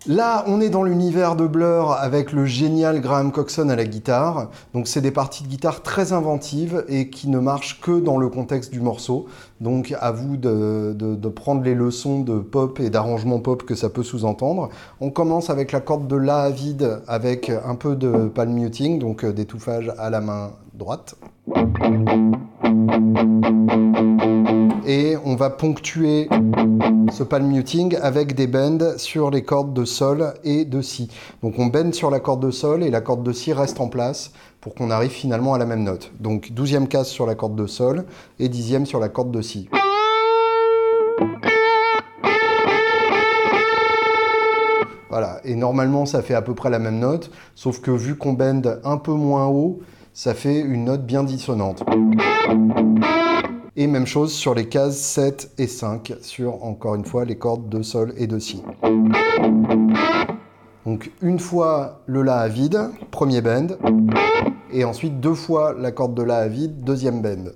Là, on est dans l'univers de Blur avec le génial Graham Coxon à la guitare. Donc c'est des parties de guitare très inventives et qui ne marchent que dans le contexte du morceau. Donc à vous de prendre les leçons de pop et d'arrangement pop que ça peut sous-entendre. On commence avec la corde de La à vide avec un peu de palm muting, donc d'étouffage à la main droite. Et on va ponctuer ce palm muting avec des bends sur les cordes de sol et de si. Donc on bend sur la corde de sol et la corde de si reste en place pour qu'on arrive finalement à la même note. Donc 12e casse sur la corde de sol et 10e sur la corde de si. Voilà, et normalement ça fait à peu près la même note, sauf que vu qu'on bend un peu moins haut, ça fait une note bien dissonante. Et même chose sur les cases 7 et 5, sur, encore une fois, les cordes de sol et de si. Donc une fois le La à vide, premier bend, et ensuite 2 fois la corde de La à vide, deuxième bend.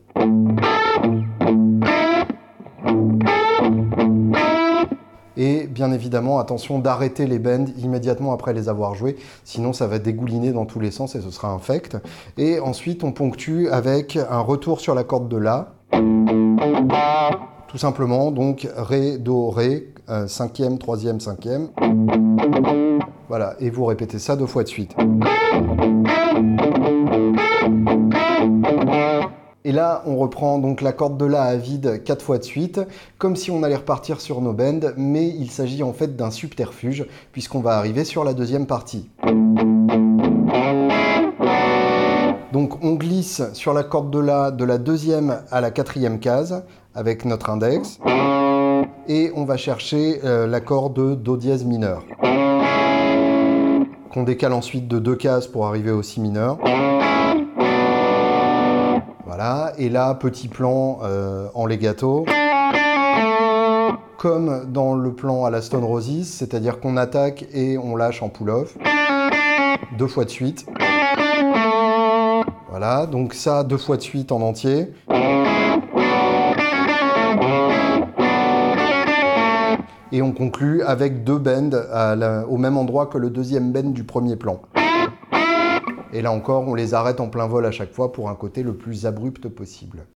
Et bien évidemment, attention d'arrêter les bends immédiatement après les avoir joués, sinon ça va dégouliner dans tous les sens et ce sera infect. Et ensuite, on ponctue avec un retour sur la corde de La. Tout simplement, donc Ré, Do, Ré, 5e, 3e, 5e. Voilà, et vous répétez ça 2 fois de suite. Et là, on reprend donc la corde de La à vide 4 fois de suite, comme si on allait repartir sur nos bends, mais il s'agit en fait d'un subterfuge, puisqu'on va arriver sur la deuxième partie. Donc on glisse sur la corde de la deuxième à la 4e case, avec notre index, et on va chercher l'accord de Do dièse mineur, qu'on décale ensuite de 2 cases pour arriver au Si mineur. Voilà, et là, petit plan en legato, comme dans le plan à la Stone Roses, c'est-à-dire qu'on attaque et on lâche en pull-off, 2 fois de suite. Voilà, donc ça 2 fois de suite en entier. Et on conclut avec 2 bends au même endroit que le deuxième bend du premier plan. Et là encore, on les arrête en plein vol à chaque fois pour un côté le plus abrupt possible.